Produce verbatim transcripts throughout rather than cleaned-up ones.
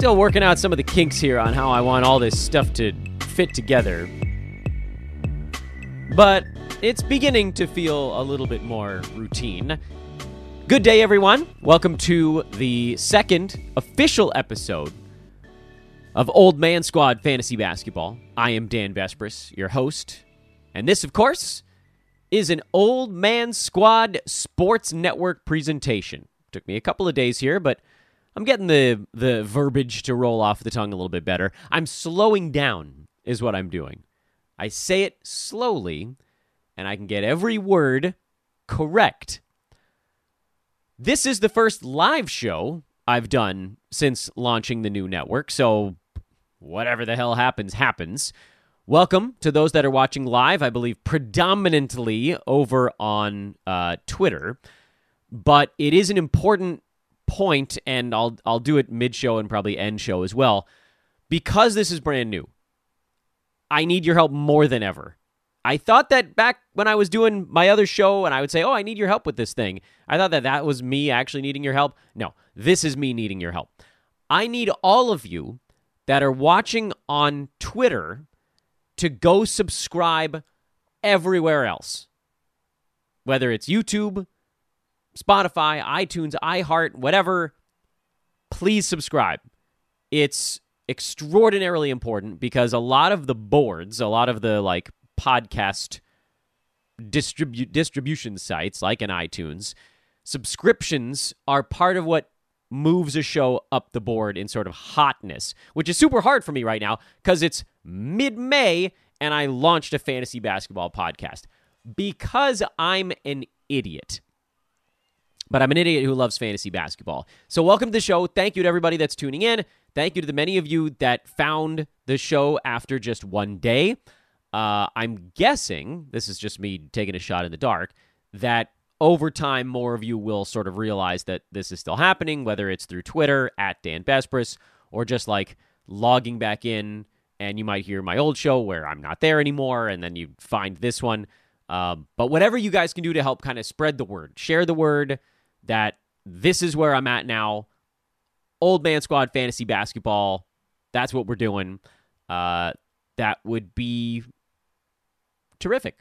Still working out some of the kinks here on how I want all this stuff to fit together. But it's beginning to feel a little bit more routine. Good day, everyone. Welcome to the second official episode of Old Man Squad Fantasy Basketball. I am Dan Vespris, your host. And this, of course, is an Old Man Squad Sports Network presentation. Took me a couple of days here, but I'm getting the, the verbiage to roll off the tongue a little bit better. I'm slowing down is what I'm doing. I say it slowly, and I can get every word correct. This is the first live show I've done since launching the new network, so whatever the hell happens, happens. Welcome to those that are watching live, I believe predominantly over on uh, Twitter, but it is an important point, and I'll I'll do it mid-show and probably end-show as well, because this is brand new. I need your help more than ever. I thought that back when I was doing my other show and I would say, oh, I need your help with this thing. I thought that that was me actually needing your help. No, this is me needing your help. I need all of you that are watching on Twitter to go subscribe everywhere else. Whether it's YouTube, Spotify, iTunes, iHeart, whatever, please subscribe. It's extraordinarily important because a lot of the boards, a lot of the like podcast distribu- distribution sites like an iTunes, subscriptions are part of what moves a show up the board in sort of hotness, which is super hard for me right now because it's mid-May and I launched a fantasy basketball podcast because I'm an idiot. But I'm an idiot who loves fantasy basketball. So welcome to the show. Thank you to everybody that's tuning in. Thank you to the many of you that found the show after just one day. Uh, I'm guessing, this is just me taking a shot in the dark, that over time more of you will sort of realize that this is still happening, whether it's through Twitter, at Dan Vespris, or just like logging back in, and you might hear my old show where I'm not there anymore, and then you find this one. Um, but whatever you guys can do to help kind of spread the word, share the word that this is where I'm at now. Old Man Squad Fantasy Basketball, that's what we're doing. Uh, that would be terrific.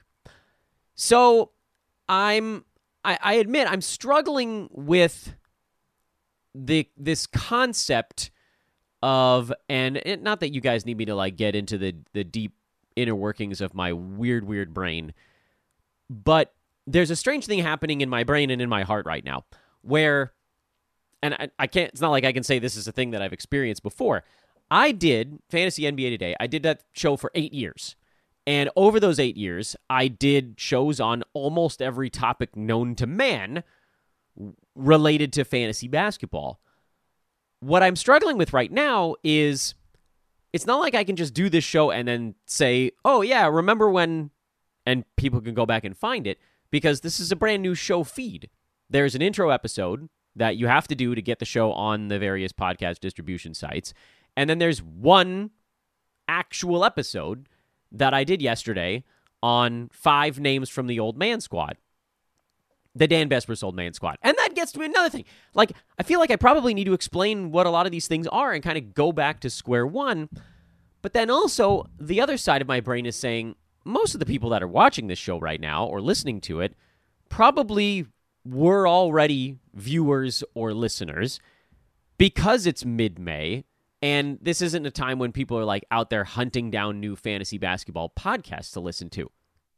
So I'm, I, I admit I'm struggling with the this concept of, and it, not that you guys need me to like get into the, the deep inner workings of my weird, weird brain, but there's a strange thing happening in my brain and in my heart right now where, and I, I can't, it's not like I can say this is a thing that I've experienced before. I did Fantasy N B A Today. I did that show for eight years. And over those eight years, I did shows on almost every topic known to man related to fantasy basketball. What I'm struggling with right now is it's not like I can just do this show and then say, oh yeah, remember when, and people can go back and find it, because this is a brand new show feed. There's an intro episode that you have to do to get the show on the various podcast distribution sites. And then there's one actual episode that I did yesterday on five names from the Old Man Squad. The Dan Vespris Old Man Squad. And that gets to another thing. Like, I feel like I probably need to explain what a lot of these things are and kind of go back to square one. But then also, the other side of my brain is saying, most of the people that are watching this show right now or listening to it probably were already viewers or listeners because it's mid-May. And this isn't a time when people are like out there hunting down new fantasy basketball podcasts to listen to.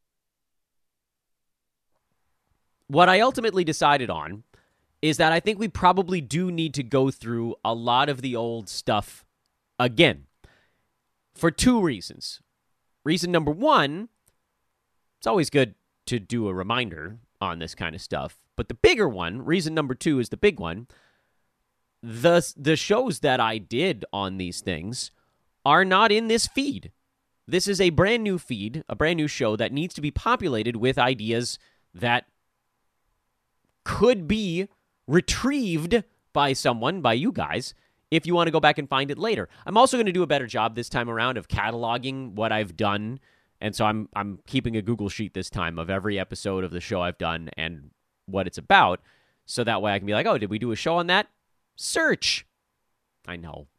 What I ultimately decided on is that I think we probably do need to go through a lot of the old stuff again for two reasons. Reason number one, it's always good to do a reminder on this kind of stuff. But the bigger one, reason number two is the big one. The, the shows that I did on these things are not in this feed. This is a brand new feed, a brand new show that needs to be populated with ideas that could be retrieved by someone, by you guys, if you want to go back and find it later. I'm also going to do a better job this time around of cataloging what I've done. And so I'm I'm keeping a Google Sheet this time of every episode of the show I've done and what it's about. So that way I can be like, oh, did we do a show on that? Search. I know.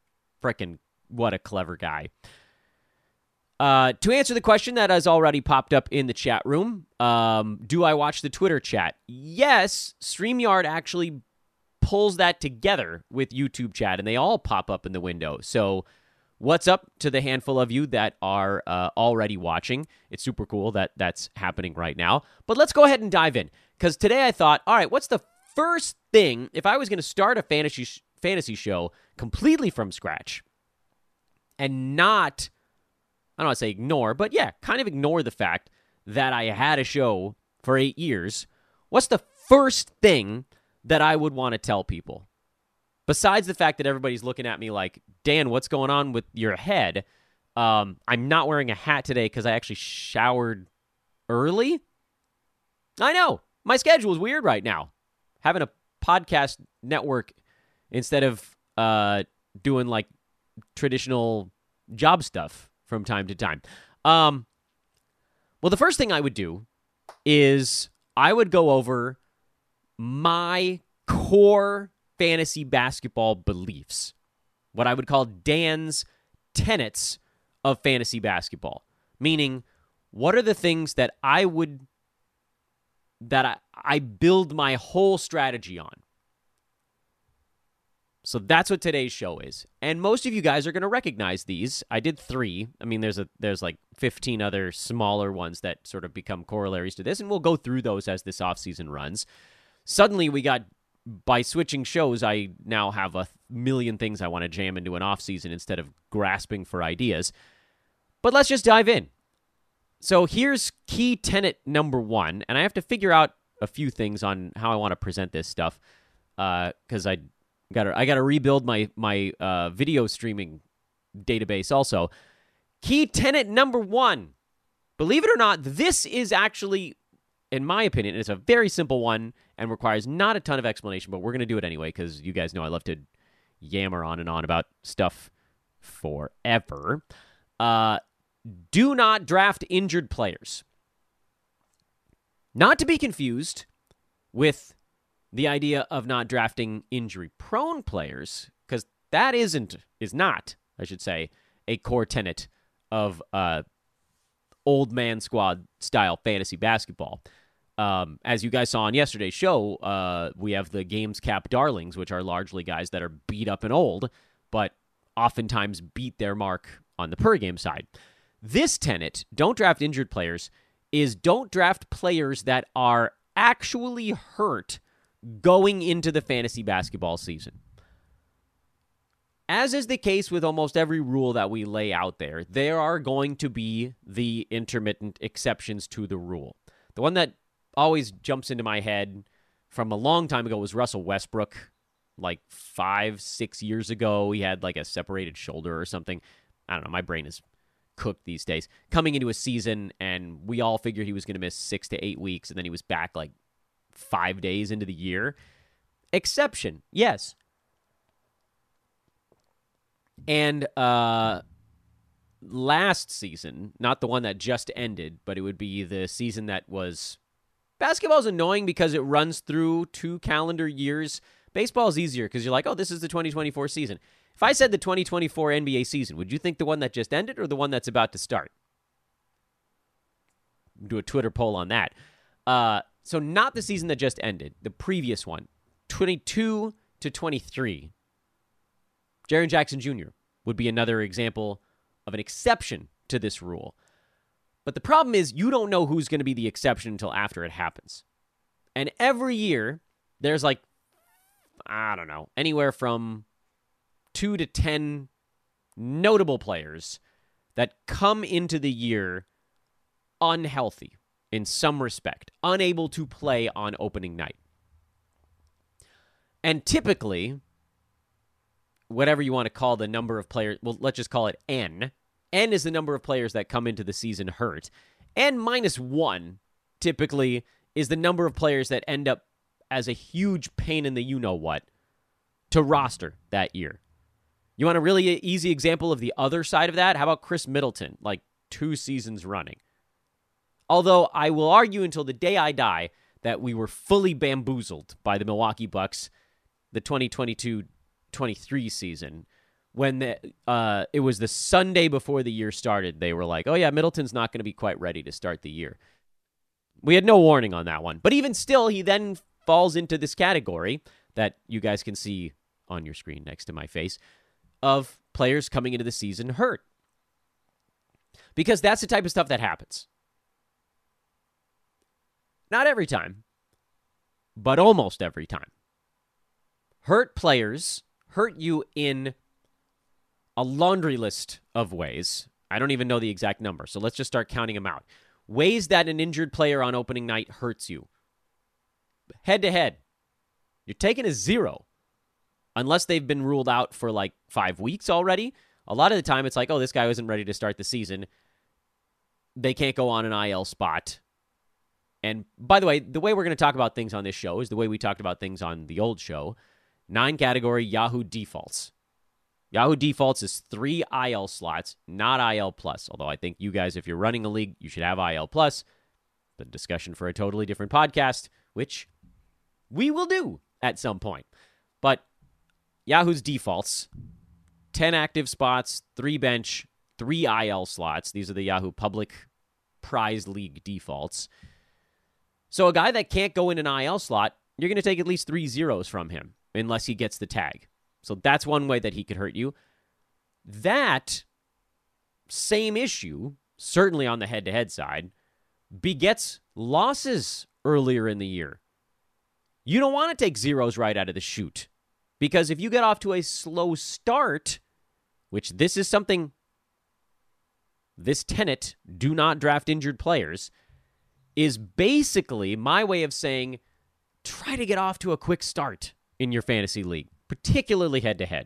Frickin' what a clever guy. Uh, to answer the question that has already popped up in the chat room, um, do I watch the Twitter chat? Yes, StreamYard actually pulls that together with YouTube chat, and they all pop up in the window. So what's up to the handful of you that are uh, already watching? It's super cool that that's happening right now. But let's go ahead and dive in, because today I thought, all right, what's the first thing, if I was going to start a fantasy sh- fantasy show completely from scratch and not, I don't want to say ignore, but yeah, kind of ignore the fact that I had a show for eight years, what's the first thing that I would want to tell people? Besides the fact that everybody's looking at me like, Dan, what's going on with your head? Um, I'm not wearing a hat today because I actually showered early. I know. My schedule is weird right now. Having a podcast network instead of uh, doing like traditional job stuff from time to time. Um, well, the first thing I would do is I would go over my core fantasy basketball beliefs, what I would call Dan's tenets of fantasy basketball, meaning what are the things that I would, that I, I build my whole strategy on. So that's what today's show is. And most of you guys are going to recognize these. I did three. I mean, there's a there's like fifteen other smaller ones that sort of become corollaries to this, and we'll go through those as this offseason runs. Suddenly we got, by switching shows, I now have a million things I want to jam into an offseason instead of grasping for ideas. But let's just dive in. So here's key tenet number one, and I have to figure out a few things on how I want to present this stuff, because uh, I got I got to rebuild my my uh, video streaming database also. Key tenet number one. Believe it or not, this is actually, in my opinion, it's a very simple one and requires not a ton of explanation, but we're going to do it anyway because you guys know I love to yammer on and on about stuff forever. Uh, do not draft injured players. Not to be confused with the idea of not drafting injury-prone players, because that isn't, is not, I should say, a core tenet of uh, old man squad style fantasy basketball. Um, as you guys saw on yesterday's show, uh, we have the games cap darlings, which are largely guys that are beat up and old, but oftentimes beat their mark on the per game side. This tenet, don't draft injured players, is don't draft players that are actually hurt going into the fantasy basketball season. As is the case with almost every rule that we lay out there, there are going to be the intermittent exceptions to the rule. The one that always jumps into my head from a long time ago was Russell Westbrook. Like five, six years ago, he had like a separated shoulder or something. I don't know, my brain is cooked these days. Coming into a season, and we all figured he was going to miss six to eight weeks, and then he was back like five days into the year. Exception, yes. And uh, last season, not the one that just ended, but it would be the season that was... Basketball is annoying because it runs through two calendar years. Baseball is easier because you're like, oh, this is the twenty twenty-four season. If I said the twenty twenty-four N B A season, would you think the one that just ended or the one that's about to start? Do a Twitter poll on that. Uh, so not the season that just ended, the previous one, twenty-two to twenty-three. Jaren Jackson Junior would be another example of an exception to this rule. But the problem is you don't know who's going to be the exception until after it happens. And every year, there's like, I don't know, anywhere from two to ten notable players that come into the year unhealthy in some respect, unable to play on opening night. And typically, whatever you want to call the number of players, well, let's just call it N. N is the number of players that come into the season hurt. N minus one, typically, is the number of players that end up as a huge pain in the you-know-what to roster that year. You want a really easy example of the other side of that? How about Chris Middleton, like two seasons running? Although I will argue until the day I die that we were fully bamboozled by the Milwaukee Bucks the twenty twenty-two twenty-three season, when the, uh, it was the Sunday before the year started, they were like, oh, yeah, Middleton's not going to be quite ready to start the year. We had no warning on that one. But even still, he then falls into this category that you guys can see on your screen next to my face of players coming into the season hurt. Because that's the type of stuff that happens. Not every time, but almost every time. Hurt players hurt you in a laundry list of ways. I don't even know the exact number, so let's just start counting them out. Ways that an injured player on opening night hurts you. Head-to-head, you're taking a zero. Unless they've been ruled out for like five weeks already. A lot of the time, it's like, oh, this guy wasn't ready to start the season. They can't go on an I L spot. And by the way, the way we're going to talk about things on this show is the way we talked about things on the old show. Nine category Yahoo defaults. Yahoo defaults is three I L slots, not I L plus. Although I think you guys, if you're running a league, you should have I L plus. The discussion for a totally different podcast, which we will do at some point. But Yahoo's defaults, ten active spots, three bench, three I L slots. These are the Yahoo public prize league defaults. So a guy that can't go in an I L slot, you're going to take at least three zeros from him unless he gets the tag. So that's one way that he could hurt you. That same issue, certainly on the head-to-head side, begets losses earlier in the year. You don't want to take zeros right out of the chute. Because if you get off to a slow start, which this is something, this tenet, do not draft injured players, is basically my way of saying, try to get off to a quick start in your fantasy league, particularly head-to-head.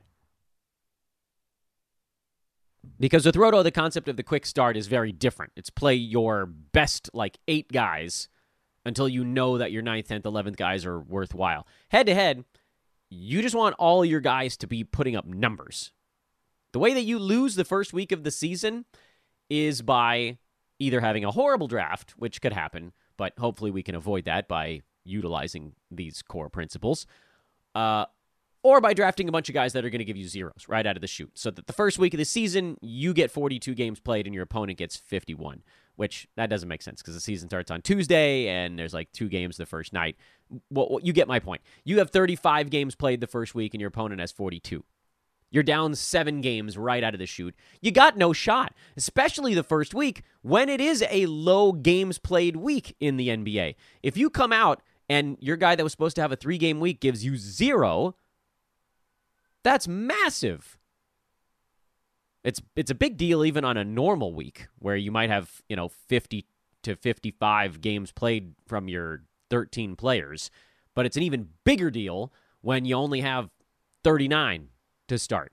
Because with Roto, the concept of the quick start is very different. It's play your best, like, eight guys until you know that your ninth, tenth, eleventh guys are worthwhile. Head-to-head, you just want all your guys to be putting up numbers. The way that you lose the first week of the season is by either having a horrible draft, which could happen, but hopefully we can avoid that by utilizing these core principles, uh, or by drafting a bunch of guys that are going to give you zeros right out of the chute. So that the first week of the season, you get forty-two games played and your opponent gets fifty-one, which that doesn't make sense because the season starts on Tuesday and there's like two games the first night. Well, you get my point. You have thirty-five games played the first week and your opponent has forty-two. You're down seven games right out of the chute. You got no shot, especially the first week when it is a low games played week in the N B A. If you come out and your guy that was supposed to have a three-game week gives you zero, that's massive. It's it's a big deal even on a normal week where you might have, you know, fifty to fifty-five games played from your thirteen players. But it's an even bigger deal when you only have thirty-nine to start.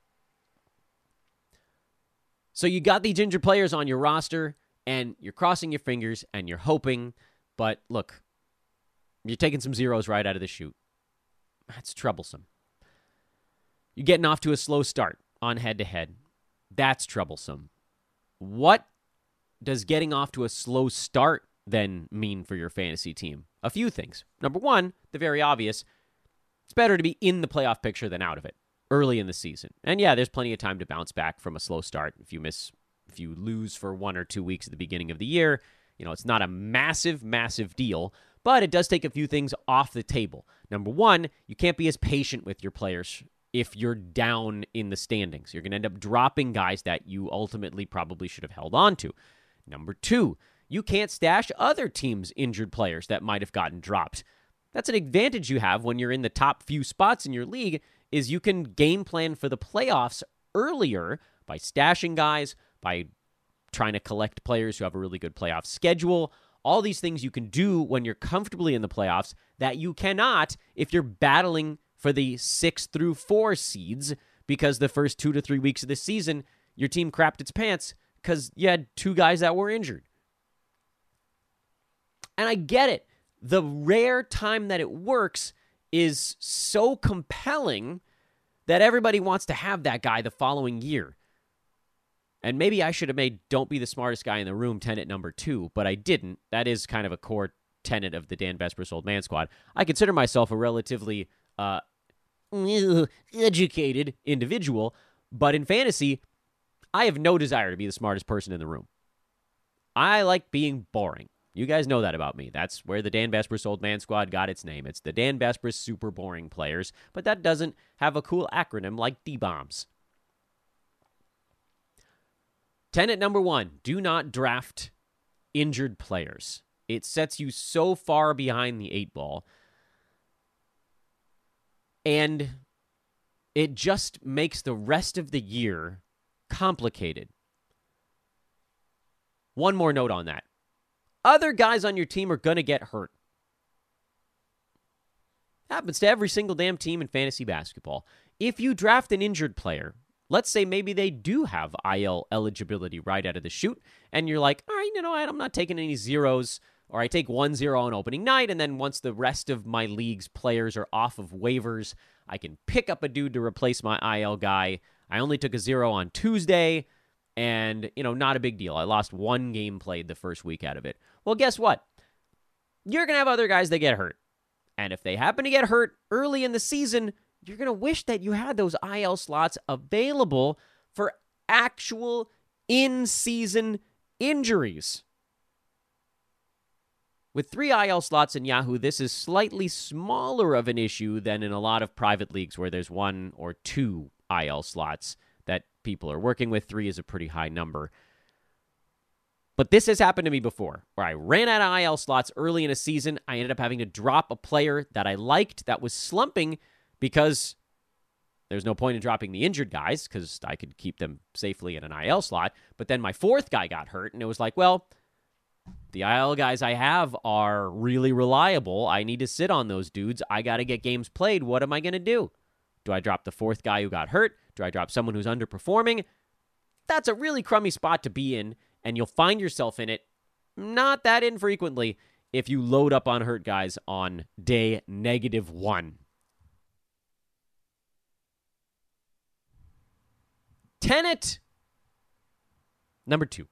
So you got these injured players on your roster, and you're crossing your fingers, and you're hoping, but look, you're taking some zeros right out of the chute. That's troublesome. You're getting off to a slow start on head-to-head. That's troublesome. What does getting off to a slow start then mean for your fantasy team? A few things. Number one, the very obvious, it's better to be in the playoff picture than out of it early in the season. And yeah, there's plenty of time to bounce back from a slow start. If you miss, if you lose for one or two weeks at the beginning of the year, you know, it's not a massive, massive deal, but it does take a few things off the table. Number one, you can't be as patient with your players if you're down in the standings. You're going to end up dropping guys that you ultimately probably should have held on to. Number two, you can't stash other teams' injured players that might have gotten dropped. That's an advantage you have when you're in the top few spots in your league, is you can game plan for the playoffs earlier by stashing guys, by trying to collect players who have a really good playoff schedule. All these things you can do when you're comfortably in the playoffs that you cannot if you're battling for the six through four seeds, because the first two to three weeks of the season, your team crapped its pants because you had two guys that were injured. And I get it. The rare time that it works is so compelling that everybody wants to have that guy the following year. And maybe I should have made don't be the smartest guy in the room tenet number two, but I didn't. That is kind of a core tenet of the Dan Vespers Old Man Squad. I consider myself a relatively uh, educated individual, But in fantasy, I have no desire to be the smartest person in the room. I like being boring. You guys know that about me. That's where the Dan Besbris Old Man Squad got its name. It's the Dan Besbris Super Boring Players, but that doesn't have a cool acronym like D-BOMBS. Tenet number one, do not draft injured players. It sets you so far behind the eight ball, and it just makes the rest of the year complicated. One more note on that. Other guys on your team are going to get hurt. Happens to every single damn team in fantasy basketball. If you draft an injured player, let's say maybe they do have I L eligibility right out of the chute, and you're like, all right, you know what, I'm not taking any zeros, or I take one zero on opening night, and then once the rest of my league's players are off of waivers, I can pick up a dude to replace my I L guy. I only took a zero on Tuesday, and, you know, not a big deal. I lost one game played the first week out of it. Well, guess what? You're going to have other guys that get hurt. And if they happen to get hurt early in the season, you're going to wish that you had those I L slots available for actual in-season injuries. With three I L slots in Yahoo, this is slightly smaller of an issue than in a lot of private leagues where there's one or two I L slots that people are working with. Three is a pretty high number. But this has happened to me before, where I ran out of I L slots early in a season. I ended up having to drop a player that I liked that was slumping because there's no point in dropping the injured guys because I could keep them safely in an I L slot. But then my fourth guy got hurt, and it was like, well, the I L guys I have are really reliable. I need to sit on those dudes. I got to get games played. What am I going to do? Do I drop the fourth guy who got hurt? Do I drop someone who's underperforming? That's a really crummy spot to be in, and you'll find yourself in it not that infrequently if you load up on hurt guys on day negative one. Tenet number two.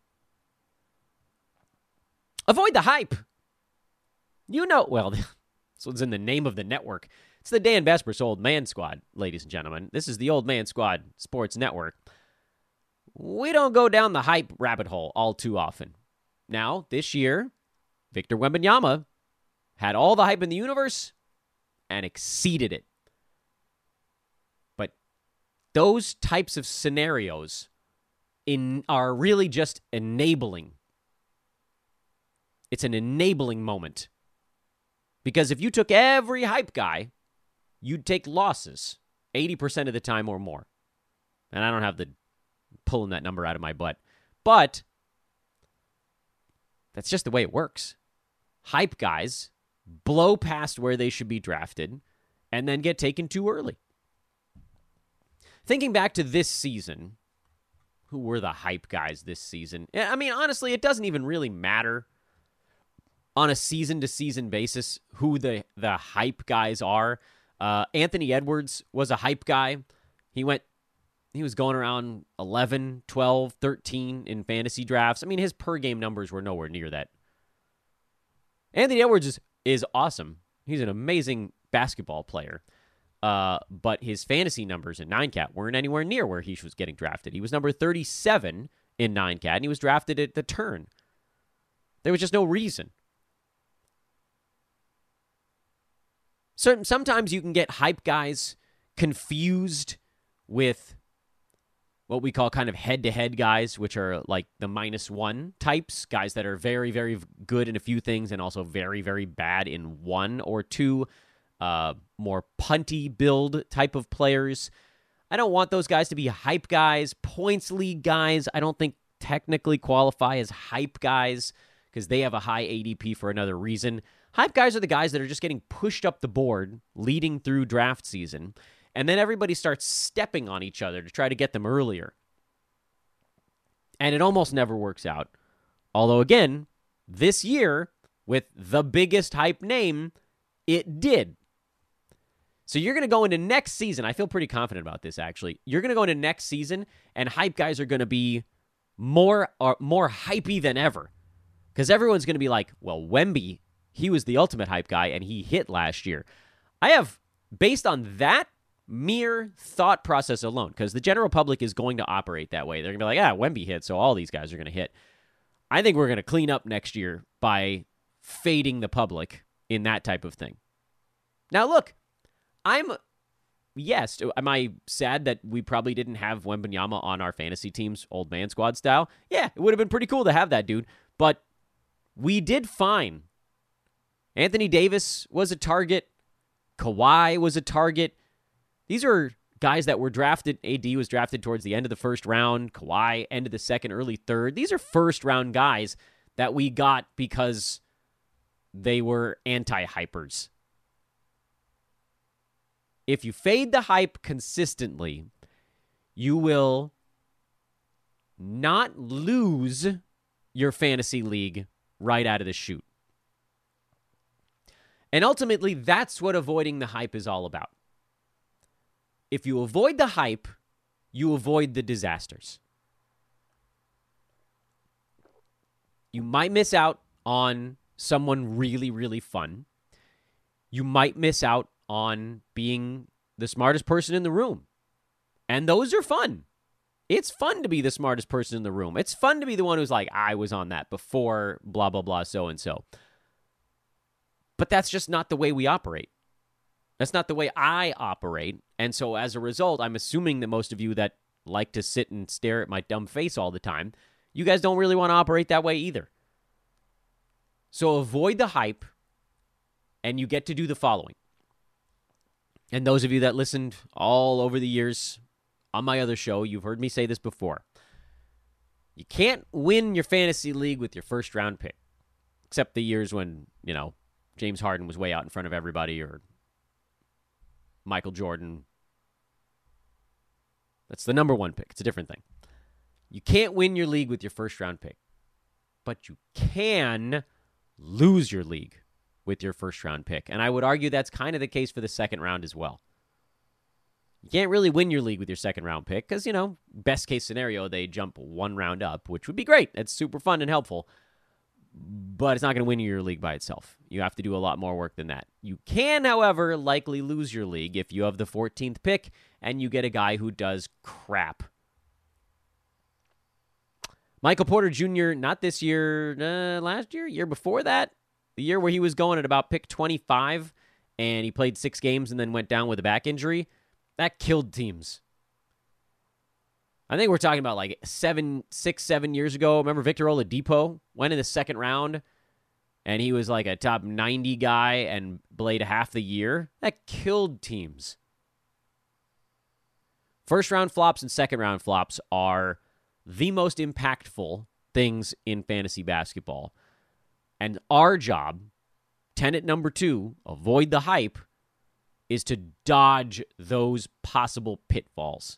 Avoid the hype. You know, well, this one's in the name of the network. It's the Dan Besbris Old Man Squad, ladies and gentlemen. This is the Old Man Squad Sports Network. We don't go down the hype rabbit hole all too often. Now, this year, Victor Wembanyama had all the hype in the universe and exceeded it. But those types of scenarios in are really just enabling. It's an enabling moment. Because if you took every hype guy, you'd take losses eighty percent of the time or more. And I don't have the pulling that number out of my butt. But that's just the way it works. Hype guys blow past where they should be drafted and then get taken too early. Thinking back to this season, who were the hype guys this season? I mean, honestly, it doesn't even really matter on a season-to-season basis who the, the hype guys are. Uh, Anthony Edwards was a hype guy. He went, he was going around eleven, twelve, thirteen in fantasy drafts. I mean, his per-game numbers were nowhere near that. Anthony Edwards is, is awesome. He's an amazing basketball player. Uh, but his fantasy numbers in nine cat weren't anywhere near where he was getting drafted. He was number thirty-seven in nine cat, and he was drafted at the turn. There was just no reason. So sometimes you can get hype guys confused with what we call kind of head-to-head guys, which are like the minus one types, guys that are very, very good in a few things and also very, very bad in one or two, uh, more punty build type of players. I don't want those guys to be hype guys. Points league guys, I don't think technically qualify as hype guys because they have a high A D P for another reason. Hype guys are the guys that are just getting pushed up the board leading through draft season, and then everybody starts stepping on each other to try to get them earlier. And it almost never works out. Although, again, this year, with the biggest hype name, it did. So you're going to go into next season. I feel pretty confident about this, actually. You're going to go into next season, and hype guys are going to be more, or more hypey than ever. Because everyone's going to be like, well, Wemby, he was the ultimate hype guy, and he hit last year. I have, based on that mere thought process alone, because the general public is going to operate that way. They're going to be like, ah, Wemby hit, so all these guys are going to hit. I think we're going to clean up next year by fading the public in that type of thing. Now, look, I'm, yes, am I sad that we probably didn't have Wembanyama on our fantasy teams, old man squad style? Yeah, it would have been pretty cool to have that dude, but we did fine. Anthony Davis was a target. Kawhi was a target. These are guys that were drafted. A D was drafted towards the end of the first round. Kawhi, end of the second, early third. These are first-round guys that we got because they were anti-hypers. If you fade the hype consistently, you will not lose your fantasy league right out of the chute. And ultimately, that's what avoiding the hype is all about. If you avoid the hype, you avoid the disasters. You might miss out on someone really, really fun. You might miss out on being the smartest person in the room. And those are fun. It's fun to be the smartest person in the room. It's fun to be the one who's like, I was on that before, blah, blah, blah, so-and-so. But that's just not the way we operate. That's not the way I operate. And so as a result, I'm assuming that most of you that like to sit and stare at my dumb face all the time, you guys don't really want to operate that way either. So avoid the hype, and you get to do the following. And those of you that listened all over the years on my other show, you've heard me say this before. You can't win your fantasy league with your first round pick. Except the years when, you know, James Harden was way out in front of everybody, or Michael Jordan. That's the number one pick. It's a different thing. You can't win your league with your first round pick, but you can lose your league with your first round pick. And I would argue that's kind of the case for the second round as well. You can't really win your league with your second round pick because, you know, best case scenario, they jump one round up, which would be great. That's super fun and helpful. But it's not going to win you your league by itself. You have to do a lot more work than that. You can, however, likely lose your league if you have the fourteenth pick and you get a guy who does crap. Michael Porter Junior, not this year, uh, last year, year before that, the year where he was going at about pick twenty-five and he played six games and then went down with a back injury, that killed teams. I think we're talking about like seven, six, seven years ago. Remember Victor Oladipo went in the second round, and he was like a top ninety guy and played half the year. That killed teams. First round flops and second round flops are the most impactful things in fantasy basketball. And our job, tenet number two, avoid the hype, is to dodge those possible pitfalls.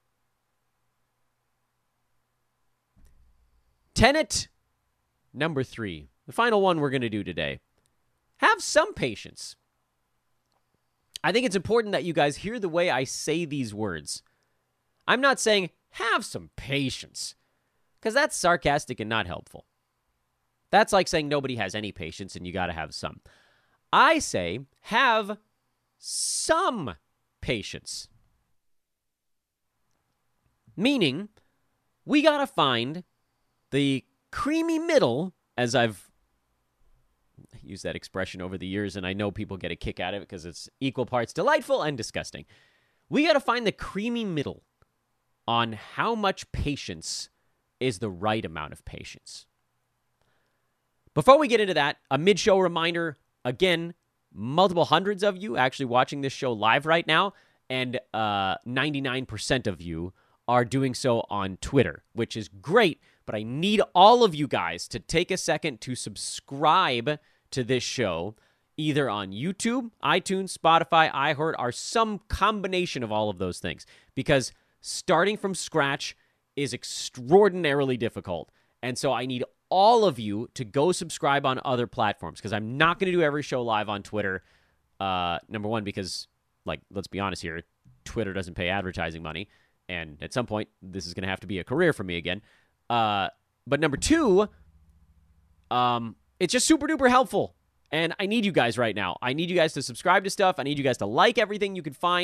Tenet number three, the final one we're going to do today. Have some patience. I think it's important that you guys hear the way I say these words. I'm not saying have some patience, because that's sarcastic and not helpful. That's like saying nobody has any patience and you got to have some. I say have some patience. Meaning, we got to find the creamy middle, as I've used that expression over the years, and I know people get a kick out of it because it's equal parts delightful and disgusting. We got to find the creamy middle on how much patience is the right amount of patience. Before we get into that, a mid-show reminder, again, multiple hundreds of you actually watching this show live right now, and uh, ninety-nine percent of you are doing so on Twitter, which is great, but I need all of you guys to take a second to subscribe to this show, either on YouTube, iTunes, Spotify, iHeart, or some combination of all of those things, because starting from scratch is extraordinarily difficult, and so I need all of you to go subscribe on other platforms, because I'm not going to do every show live on Twitter, uh, number one, because, like, let's be honest here, Twitter doesn't pay advertising money, and at some point, this is going to have to be a career for me again. Uh, but number two, um, it's just super duper helpful. And I need you guys right now. I need you guys to subscribe to stuff. I need you guys to like everything you can find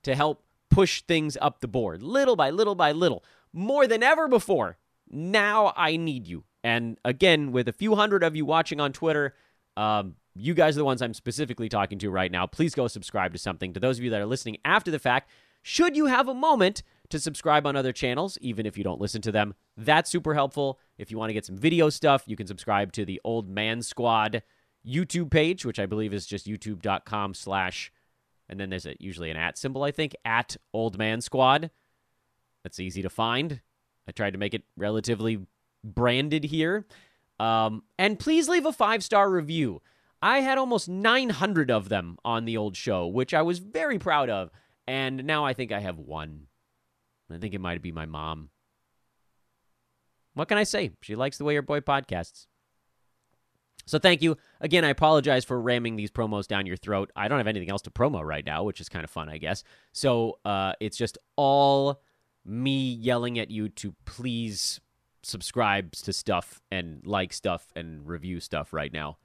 to help push things up the board, little by little by little, more than ever before. Now I need you. And again, with a few hundred of you watching on Twitter, um, you guys are the ones I'm specifically talking to right now. Please go subscribe to something. To those of you that are listening after the fact, should you have a moment to subscribe on other channels, even if you don't listen to them, that's super helpful. If you want to get some video stuff, you can subscribe to the Old Man Squad YouTube page, which I believe is just youtube.com slash, and then there's a, usually an at symbol, I think, at Old Man Squad. That's easy to find. I tried to make it relatively branded here. Um, and please leave a five-star review. I had almost nine hundred of them on the old show, which I was very proud of. And now I think I have one. I think it might be my mom. What can I say? She likes the way your boy podcasts. So thank you. Again, I apologize for ramming these promos down your throat. I don't have anything else to promo right now, which is kind of fun, I guess. So uh, it's just all me yelling at you to please subscribe to stuff and like stuff and review stuff right now.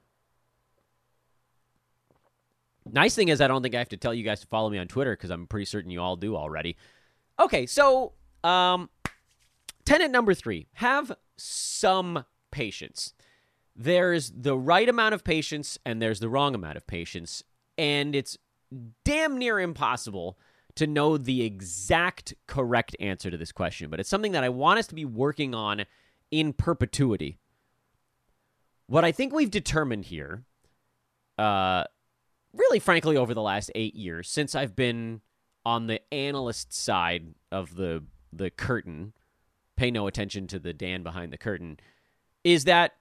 Nice thing is I don't think I have to tell you guys to follow me on Twitter because I'm pretty certain you all do already. Okay, so um, tenet number three, have some patience. There's the right amount of patience and there's the wrong amount of patience, and it's damn near impossible to know the exact correct answer to this question, but it's something that I want us to be working on in perpetuity. What I think we've determined here, uh, really frankly over the last eight years, since I've been on the analyst side of the the curtain, pay no attention to the Dan behind the curtain, is that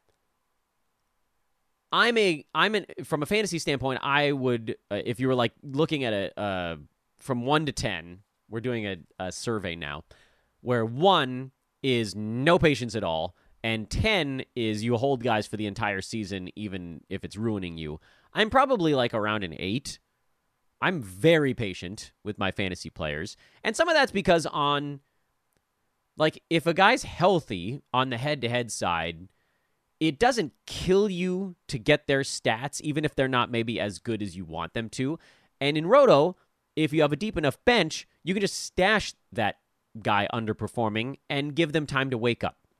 I'm a I'm an from a fantasy standpoint, I would uh, if you were like looking at a uh, from one to ten, we're doing a, a survey now, where one is no patience at all, and ten is you hold guys for the entire season, even if it's ruining you. I'm probably like around an eight. I'm very patient with my fantasy players, and some of that's because on, like, if a guy's healthy on the head-to-head side, it doesn't kill you to get their stats, even if they're not maybe as good as you want them to. And in Roto, if you have a deep enough bench, you can just stash that guy underperforming and give them time to wake up.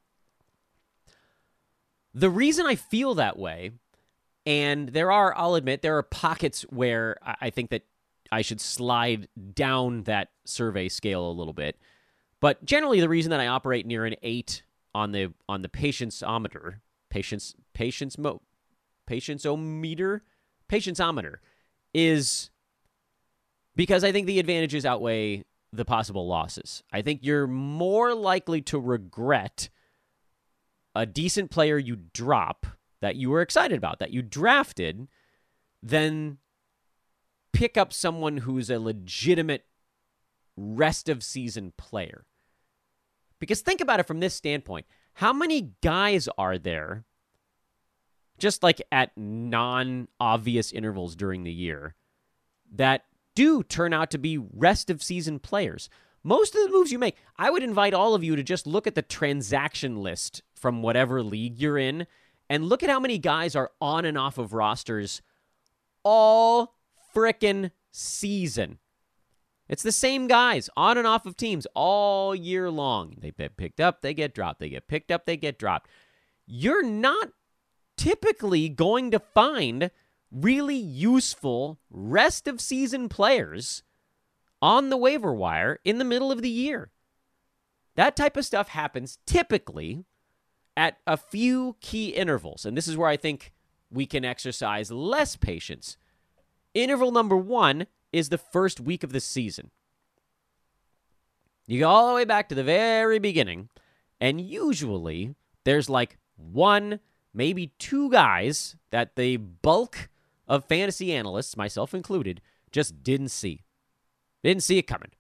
The reason I feel that way, and there are, I'll admit, there are pockets where I think that I should slide down that survey scale a little bit, but generally the reason that I operate near an eight on the on the patience-ometer, patience, patience mo, patience-o-meter, patience-ometer, is because I think the advantages outweigh the possible losses. I think you're more likely to regret a decent player you drop that you were excited about, that you drafted, than pick up someone who's a legitimate rest-of-season player. Because think about it from this standpoint. How many guys are there, just like at non-obvious intervals during the year, that do turn out to be rest-of-season players? Most of the moves you make, I would invite all of you to just look at the transaction list from whatever league you're in and look at how many guys are on and off of rosters all frickin' season. It's the same guys on and off of teams all year long. They get picked up, they get dropped. They get picked up, they get dropped. You're not typically going to find really useful rest-of-season players on the waiver wire in the middle of the year. That type of stuff happens typically at a few key intervals, and this is where I think we can exercise less patience. Interval number one is the first week of the season. You go all the way back to the very beginning, and usually there's like one, maybe two guys that the bulk of fantasy analysts, myself included, just didn't see. Didn't see it coming.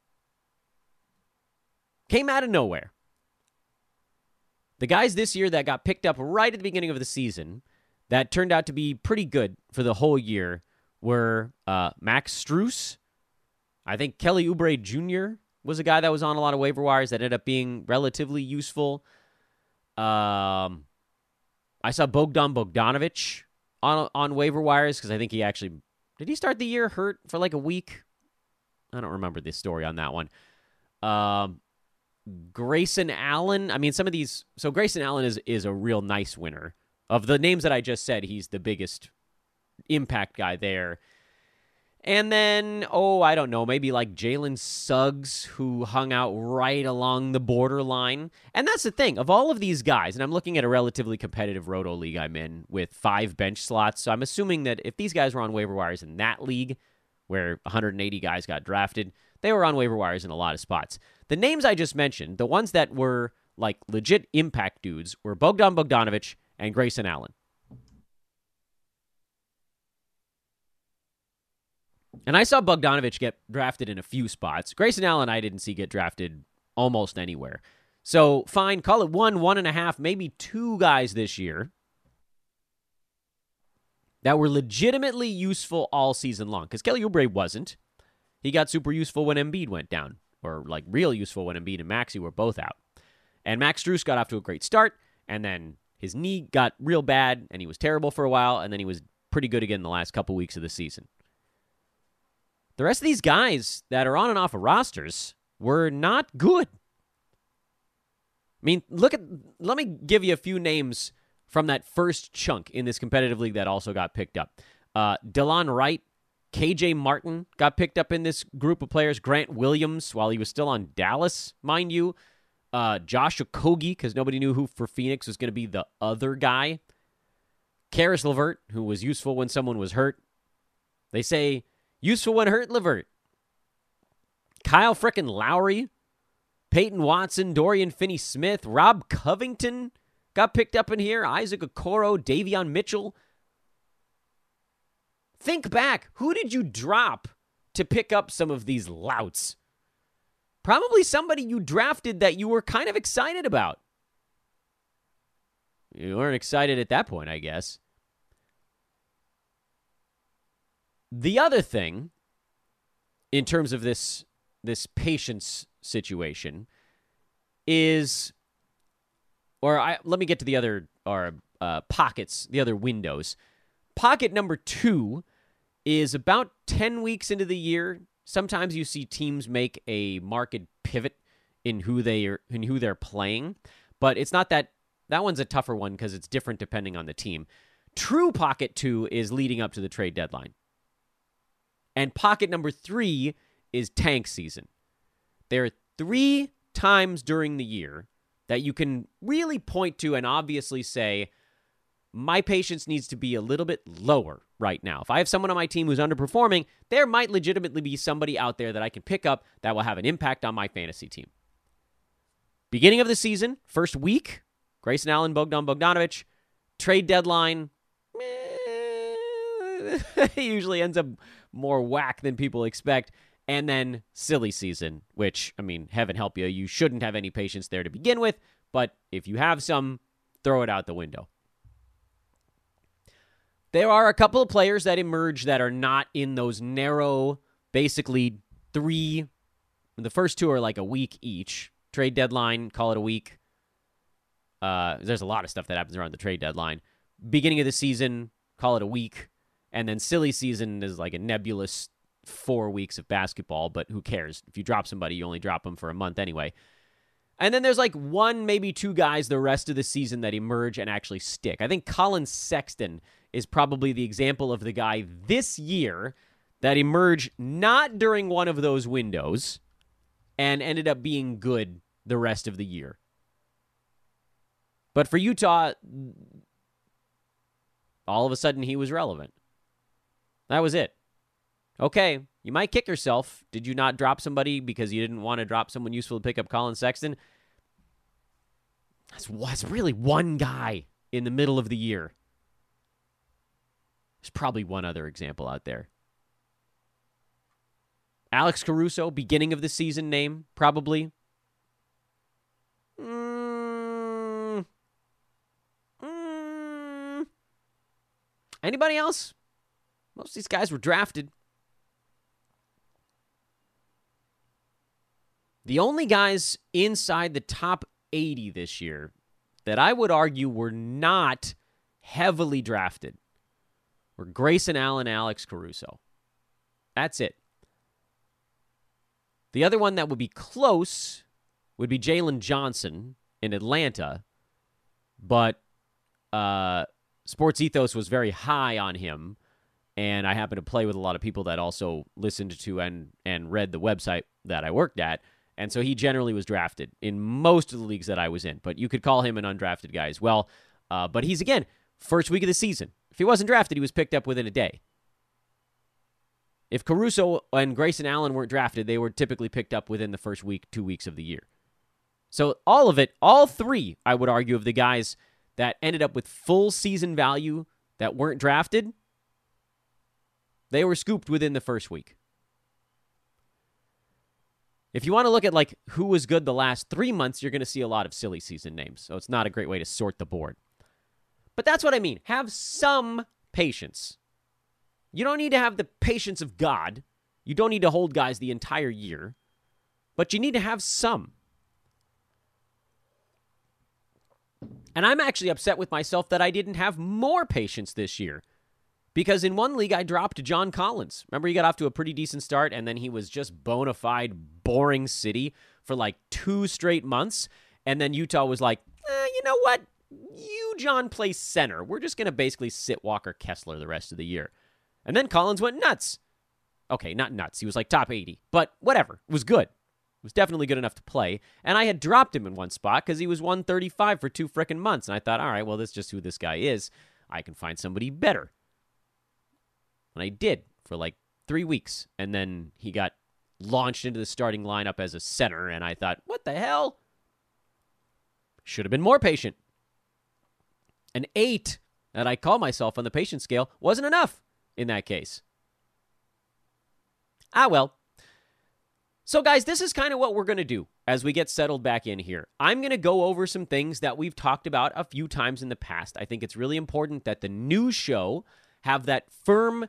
Came out of nowhere. The guys this year that got picked up right at the beginning of the season that turned out to be pretty good for the whole year were uh, Max Strus. I think Kelly Oubre Junior was a guy that was on a lot of waiver wires that ended up being relatively useful. Um, I saw Bogdan Bogdanovic on on waiver wires because I think he actually... Did he start the year hurt for like a week? I don't remember the story on that one. Um, Grayson Allen. I mean, some of these. So Grayson Allen is is a real nice winner. Of the names that I just said, he's the biggest impact guy there. And then, oh, I don't know, maybe like Jalen Suggs, who hung out right along the borderline. And that's the thing. Of all of these guys, and I'm looking at a relatively competitive Roto league I'm in with five bench slots, so I'm assuming that if these guys were on waiver wires in that league, where one hundred eighty guys got drafted, they were on waiver wires in a lot of spots. The names I just mentioned, the ones that were like legit impact dudes, were Bogdan Bogdanovic and Grayson Allen. And I saw Bogdanovic get drafted in a few spots. Grayson Allen I didn't see get drafted almost anywhere. So fine, call it one, one and a half, maybe two guys this year that were legitimately useful all season long. Because Kelly Oubre wasn't. He got super useful when Embiid went down. Or like real useful when Embiid and Maxey were both out. And Max Strus got off to a great start. And then his knee got real bad. And he was terrible for a while. And then he was pretty good again the last couple weeks of the season. The rest of these guys that are on and off of rosters were not good. I mean, look at, let me give you a few names from that first chunk in this competitive league that also got picked up. Uh, Delon Wright, K J Martin got picked up in this group of players. Grant Williams, while he was still on Dallas, mind you. Uh, Josh Okogie, because nobody knew who for Phoenix was going to be the other guy. Karis LeVert, who was useful when someone was hurt. They say, useful when hurt, LeVert. Kyle frickin' Lowry. Peyton Watson, Dorian Finney-Smith, Rob Covington got picked up in here. Isaac Okoro, Davion Mitchell. Think back. Who did you drop to pick up some of these louts? Probably somebody you drafted that you were kind of excited about. You weren't excited at that point, I guess. The other thing, in terms of this, this patience situation, is, or I, let me get to the other, or uh, pockets, the other windows. Pocket number two is about ten weeks into the year. Sometimes you see teams make a market pivot in who they are, in who they're playing, but it's not that. That one's a tougher one because it's different depending on the team. True pocket two is leading up to the trade deadline. And pocket number three is tank season. There are three times during the year that you can really point to and obviously say, my patience needs to be a little bit lower right now. If I have someone on my team who's underperforming, there might legitimately be somebody out there that I can pick up that will have an impact on my fantasy team. Beginning of the season, first week, Grayson Allen, Bogdan Bogdanovic. Trade deadline, eh, usually ends up more whack than people expect. And then silly season, which, I mean, heaven help you, you shouldn't have any patience there to begin with. But if you have some, throw it out the window. There are a couple of players that emerge that are not in those narrow, basically three. The first two are like a week each. Trade deadline, call it a week. Uh, there's a lot of stuff that happens around the trade deadline. Beginning of the season, call it a week. And then silly season is like a nebulous four weeks of basketball, but who cares? If you drop somebody, you only drop them for a month anyway. And then there's like one, maybe two guys the rest of the season that emerge and actually stick. I think Colin Sexton is probably the example of the guy this year that emerged not during one of those windows and ended up being good the rest of the year. But for Utah, all of a sudden he was relevant. That was it. Okay, you might kick yourself. Did you not drop somebody because you didn't want to drop someone useful to pick up Colin Sexton? That's, that's really one guy in the middle of the year. There's probably one other example out there. Alex Caruso, beginning of the season name, probably. Mm. Mm. Anybody else? Most of these guys were drafted. The only guys inside the top eighty this year that I would argue were not heavily drafted were Grayson Allen, Alex Caruso. That's it. The other one that would be close would be Jalen Johnson in Atlanta, but uh, Sports Ethos was very high on him, and I happen to play with a lot of people that also listened to and, and read the website that I worked at, and so he generally was drafted in most of the leagues that I was in, but you could call him an undrafted guy as well. Uh, but he's, again, first week of the season. If he wasn't drafted, he was picked up within a day. If Caruso and Grayson Allen weren't drafted, they were typically picked up within the first week, two weeks of the year. So all of it, all three, I would argue, of the guys that ended up with full season value that weren't drafted, they were scooped within the first week. If you want to look at like who was good the last three months, you're going to see a lot of silly season names. So it's not a great way to sort the board. But that's what I mean. Have some patience. You don't need to have the patience of God. You don't need to hold guys the entire year. But you need to have some. And I'm actually upset with myself that I didn't have more patience this year. Because in one league, I dropped John Collins. Remember, he got off to a pretty decent start, and then he was just bona fide boring city for like two straight months. And then Utah was like, eh, you know what? You, John, play center. We're just going to basically sit Walker Kessler the rest of the year. And then Collins went nuts. Okay, not nuts. He was like top eighty. But whatever. It was good. It was definitely good enough to play. And I had dropped him in one spot because he was one thirty-five for two frickin' months. And I thought, all right, well, that's just who this guy is. I can find somebody better. And I did for like three weeks. And then he got launched into the starting lineup as a center. And I thought, what the hell? Should have been more patient. An eight that I call myself on the patience scale wasn't enough in that case. Ah, well. So, guys, this is kind of what we're going to do as we get settled back in here. I'm going to go over some things that we've talked about a few times in the past. I think it's really important that the new show have that firm,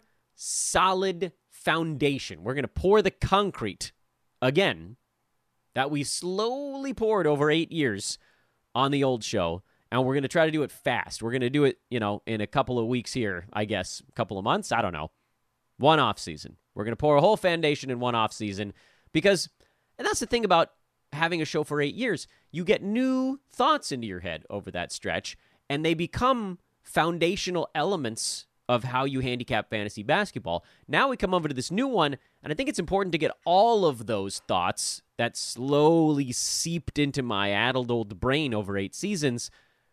solid foundation. We're going to pour the concrete again that we slowly poured over eight years on the old show. And we're going to try to do it fast. We're going to do it, you know, in a couple of weeks here, I guess, a couple of months. I don't know. One off season. We're going to pour a whole foundation in one off season because, and that's the thing about having a show for eight years, you get new thoughts into your head over that stretch, and they become foundational elements of how you handicap fantasy basketball. Now we come over to this new one, and I think it's important to get all of those thoughts that slowly seeped into my addled old brain over eight seasons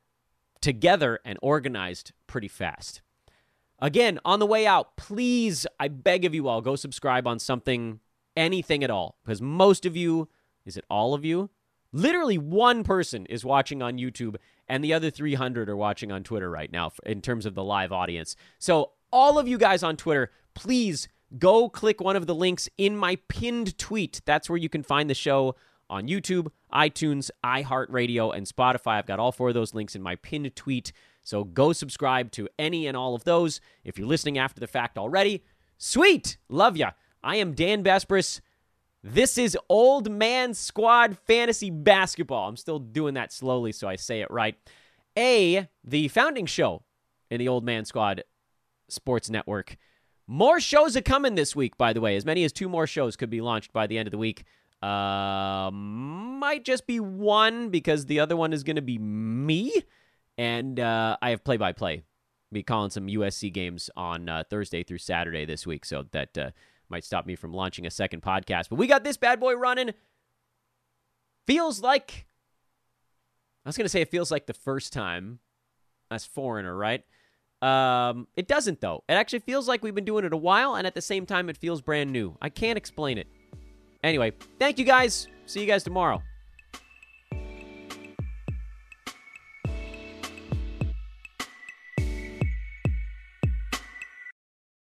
together and organized pretty fast. Again, on the way out, please, I beg of you all, go subscribe on something, anything at all, because most of you, is it all of you? Literally one person is watching on YouTube, and the other three hundred are watching on Twitter right now in terms of the live audience. So all of you guys on Twitter, please go click one of the links in my pinned tweet. That's where you can find the show on YouTube, iTunes, iHeartRadio, and Spotify. I've got all four of those links in my pinned tweet. So go subscribe to any and all of those. If you're listening after the fact already, sweet! Love ya. I am Dan Besbris. This is Old Man Squad Fantasy Basketball. I'm still doing that slowly so I say it right. A, the founding show in the Old Man Squad Sports Network. More shows are coming this week, by the way. As many as two more shows could be launched by the end of the week. Uh, might just be one because the other one is going to be me. And uh, I have play-by-play. Be calling some U S C games on uh, Thursday through Saturday this week. So that uh, might stop me from launching a second podcast. But we got this bad boy running. Feels like... I was going to say it feels like the first time. That's foreigner, right? Um, it doesn't, though. It actually feels like we've been doing it a while, and at the same time, it feels brand new. I can't explain it. Anyway, thank you guys. See you guys tomorrow.